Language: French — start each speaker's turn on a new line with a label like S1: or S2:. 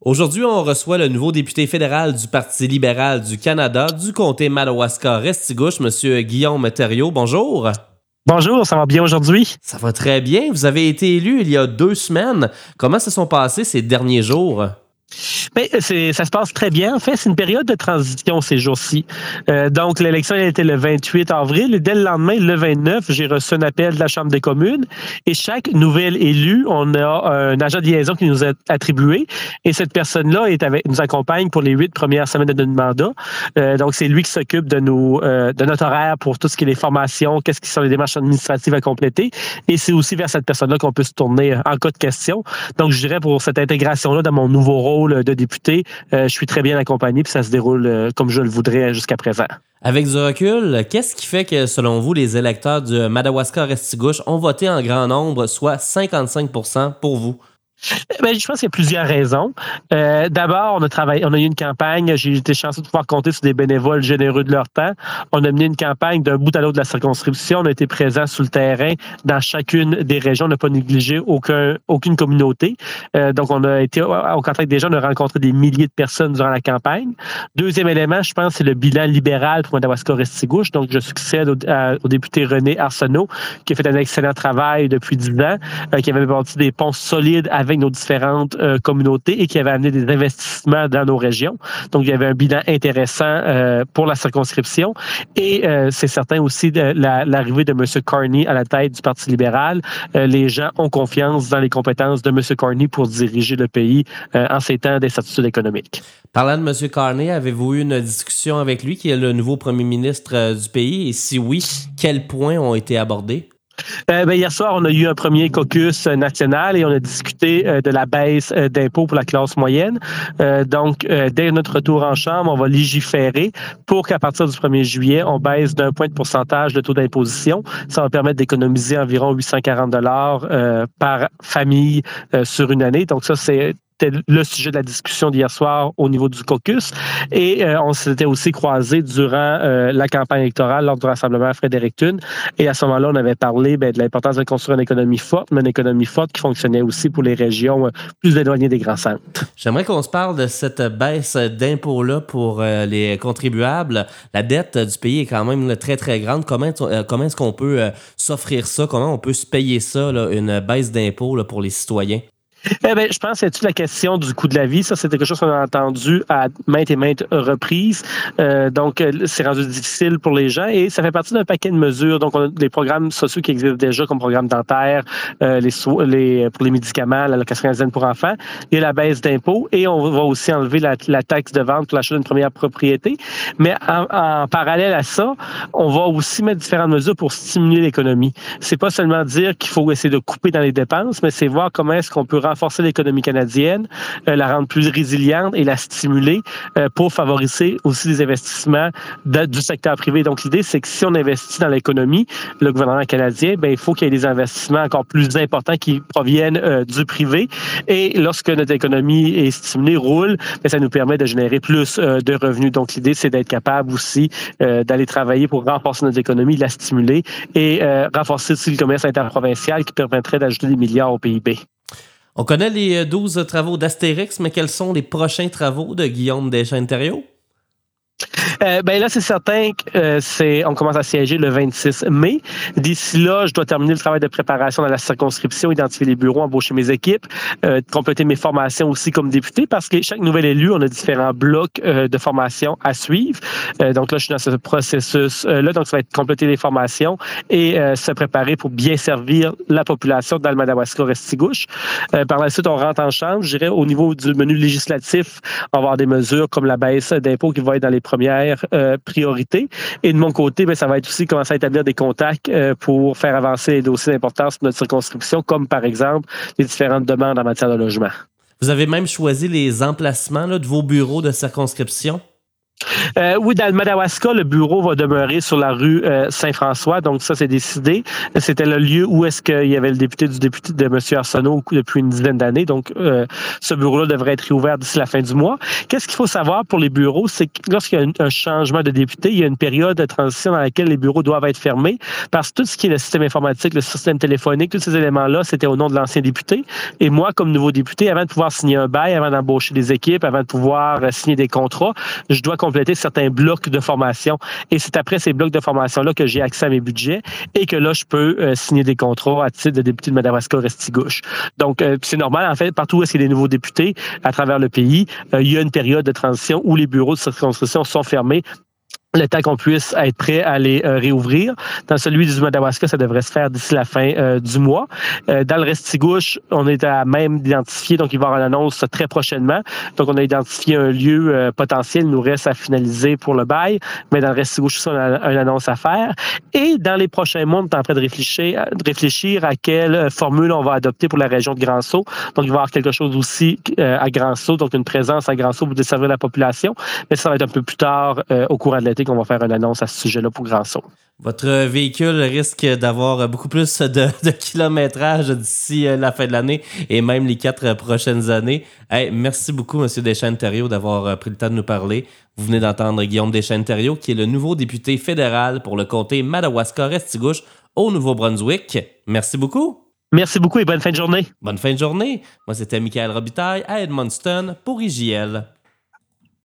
S1: Aujourd'hui, on reçoit le nouveau député fédéral du Parti libéral du Canada du comté Madawaska-Restigouche, M. Guillaume Thériault. Bonjour.
S2: Bonjour, ça va bien aujourd'hui?
S1: Ça va très bien. Vous avez été élu il y a 2 semaines. Comment se sont passés ces derniers jours?
S2: Bien, ça se passe très bien. En fait, c'est une période de transition ces jours-ci. Donc, l'élection a été le 28 avril et dès le lendemain, le 29, j'ai reçu un appel de la Chambre des communes et chaque nouvel élu, on a un agent de liaison qui nous est attribué et cette personne-là nous accompagne pour les 8 premières semaines de notre mandat. Donc, c'est lui qui s'occupe de notre horaire pour tout ce qui est les formations, qu'est-ce qui sont les démarches administratives à compléter et c'est aussi vers cette personne-là qu'on peut se tourner en cas de question. Donc, je dirais pour cette intégration-là dans mon nouveau rôle de député, je suis très bien accompagné puis ça se déroule comme je le voudrais jusqu'à présent.
S1: Avec du recul, qu'est-ce qui fait que, selon vous, les électeurs du Madawaska-Restigouche ont voté en grand nombre, soit 55% pour vous?
S2: Bien, je pense qu'il y a plusieurs raisons. D'abord, on a eu une campagne. J'ai été chanceux de pouvoir compter sur des bénévoles généreux de leur temps. On a mené une campagne d'un bout à l'autre de la circonscription. On a été présents sur le terrain dans chacune des régions. On n'a pas négligé aucune communauté. Donc, on a été au contact des gens. On a rencontré des milliers de personnes durant la campagne. Deuxième élément, je pense, c'est le bilan libéral pour Madawaska-Restigouche. Donc, je succède au député René Arsenault, qui a fait un excellent travail depuis 10 ans, qui avait bâti des ponts solides avec nos différentes communautés et qui avait amené des investissements dans nos régions. Donc, il y avait un bilan intéressant pour la circonscription. Et c'est certain aussi de l'arrivée de M. Carney à la tête du Parti libéral. Les gens ont confiance dans les compétences de M. Carney pour diriger le pays en ces temps d'incertitude économique.
S1: Parlant de M. Carney, avez-vous eu une discussion avec lui, qui est le nouveau premier ministre du pays? Et si oui, quels points ont été abordés?
S2: Hier soir, on a eu un premier caucus national et on a discuté de la baisse d'impôts pour la classe moyenne. Donc, dès notre retour en Chambre, on va légiférer pour qu'à partir du 1er juillet, on baisse d'1 point de pourcentage le taux d'imposition. Ça va permettre d'économiser environ 840 $ par famille sur une année. Donc, ça, c'était le sujet de la discussion d'hier soir au niveau du caucus. Et on s'était aussi croisés durant la campagne électorale lors du rassemblement à Fredericton. Et à ce moment-là, on avait parlé de l'importance de construire une économie forte, mais une économie forte qui fonctionnait aussi pour les régions plus éloignées des grands centres.
S1: J'aimerais qu'on se parle de cette baisse d'impôts-là pour les contribuables. La dette du pays est quand même très, très grande. Comment est-ce qu'on peut s'offrir ça? Comment on peut se payer ça, là, une baisse d'impôts là, pour les citoyens?
S2: Je pense que c'est toute la question du coût de la vie. Ça, c'est quelque chose qu'on a entendu à maintes et maintes reprises. Donc, c'est rendu difficile pour les gens et ça fait partie d'un paquet de mesures. Donc, on a des programmes sociaux qui existent déjà, comme programme dentaire, pour les médicaments, l'allocation canadienne pour enfants, et la baisse d'impôts. Et on va aussi enlever la taxe de vente pour l'achat d'une première propriété. Mais en parallèle à ça, on va aussi mettre différentes mesures pour stimuler l'économie. C'est pas seulement dire qu'il faut essayer de couper dans les dépenses, mais c'est voir comment est-ce qu'on peut renforcer l'économie canadienne, la rendre plus résiliente et la stimuler pour favoriser aussi les investissements du secteur privé. Donc, l'idée, c'est que si on investit dans l'économie, le gouvernement canadien, il faut qu'il y ait des investissements encore plus importants qui proviennent du privé. Et lorsque notre économie est stimulée, roule, ça nous permet de générer plus de revenus. Donc, l'idée, c'est d'être capable aussi d'aller travailler pour renforcer notre économie, la stimuler et renforcer aussi le commerce interprovincial qui permettrait d'ajouter des milliards au PIB.
S1: On connaît les 12 travaux d'Astérix, mais quels sont les prochains travaux de Guillaume Deschênes-Thériault?
S2: Là, c'est certain qu'on commence à siéger le 26 mai. D'ici là, je dois terminer le travail de préparation dans la circonscription, identifier les bureaux, embaucher mes équipes, compléter mes formations aussi comme député, parce que chaque nouvel élu, on a différents blocs de formation à suivre. Donc là, je suis dans ce processus-là. Donc, ça va être compléter les formations et se préparer pour bien servir la population dans le Madawaska-Restigouche. Par la suite, on rentre en chambre. Je dirais, au niveau du menu législatif, on va avoir des mesures comme la baisse d'impôts qui va être dans les premières priorités. Et de mon côté, ça va être aussi commencer à établir des contacts pour faire avancer les dossiers d'importance de notre circonscription, comme par exemple les différentes demandes en matière de logement.
S1: Vous avez même choisi les emplacements là, de vos bureaux de circonscription?
S2: Oui, dans le Madawaska, le bureau va demeurer sur la rue Saint-François. Donc, ça, c'est décidé. C'était le lieu où est-ce qu'il y avait le député de M. Arsenault depuis une dizaine d'années. Donc, ce bureau-là devrait être réouvert d'ici la fin du mois. Qu'est-ce qu'il faut savoir pour les bureaux? C'est que lorsqu'il y a un changement de député, il y a une période de transition dans laquelle les bureaux doivent être fermés parce que tout ce qui est le système informatique, le système téléphonique, tous ces éléments-là, c'était au nom de l'ancien député. Et moi, comme nouveau député, avant de pouvoir signer un bail, avant d'embaucher des équipes, avant de pouvoir signer des contrats, je dois compléter certains blocs de formation. Et c'est après ces blocs de formation-là que j'ai accès à mes budgets et que là, je peux signer des contrats à titre de député de Madawaska-Restigouche. Donc, c'est normal, en fait, partout où il y a des nouveaux députés à travers le pays, il y a une période de transition où les bureaux de circonscription sont fermés le temps qu'on puisse être prêt à les réouvrir. Dans celui du Madawaska, ça devrait se faire d'ici la fin du mois. Dans le Restigouche, on est à même d'identifier, donc il va y avoir une annonce très prochainement. Donc, on a identifié un lieu potentiel. Il nous reste à finaliser pour le bail, mais dans le Restigouche aussi, on a une annonce à faire. Et dans les prochains mois, on est en train de réfléchir à quelle formule on va adopter pour la région de Grand-Sault. Donc, il va y avoir quelque chose aussi à Grand-Sault, donc une présence à Grand-Sault pour desservir la population. Mais ça va être un peu plus tard au courant de l'été qu'on va faire une annonce à ce sujet-là pour Grand-Sault.
S1: Votre véhicule risque d'avoir beaucoup plus de kilométrage d'ici la fin de l'année et même les 4 prochaines années. Hey, merci beaucoup, M. Deschênes-Thériault, d'avoir pris le temps de nous parler. Vous venez d'entendre Guillaume Deschênes-Thériault, qui est le nouveau député fédéral pour le comté Madawaska-Restigouche au Nouveau-Brunswick. Merci beaucoup.
S2: Merci beaucoup et bonne fin de journée.
S1: Bonne fin de journée. Moi, c'était Michael Robitaille à Edmundston pour IJL.